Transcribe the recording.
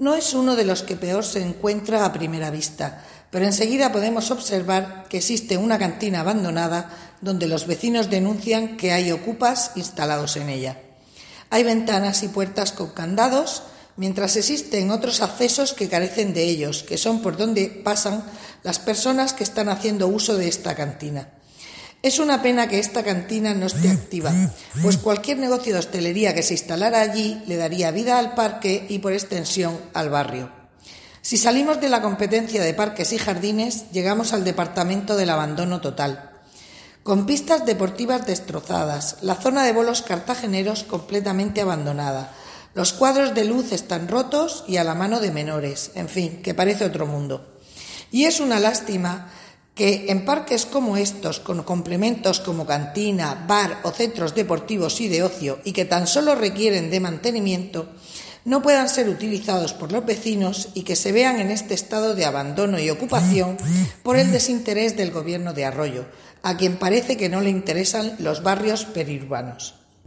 No es uno de los que peor se encuentra a primera vista, pero enseguida podemos observar que existe una cantina abandonada donde los vecinos denuncian que hay ocupas instalados en ella. Hay ventanas y puertas con candados, mientras existen otros accesos que carecen de ellos, que son por donde pasan las personas que están haciendo uso de esta cantina. Es una pena que esta cantina no esté activa, pues cualquier negocio de hostelería que se instalara allí le daría vida al parque y, por extensión, al barrio. Si salimos de la competencia de parques y jardines, llegamos al departamento del abandono total. Con pistas deportivas destrozadas, la zona de bolos cartageneros completamente abandonada, los cuadros de luz están rotos y a la mano de menores, en fin, que parece otro mundo. Y es una lástima que en parques como estos, con complementos como cantina, bar o centros deportivos y de ocio, y que tan solo requieren de mantenimiento, no puedan ser utilizados por los vecinos y que se vean en este estado de abandono y ocupación por el desinterés del gobierno de Arroyo, a quien parece que no le interesan los barrios periurbanos.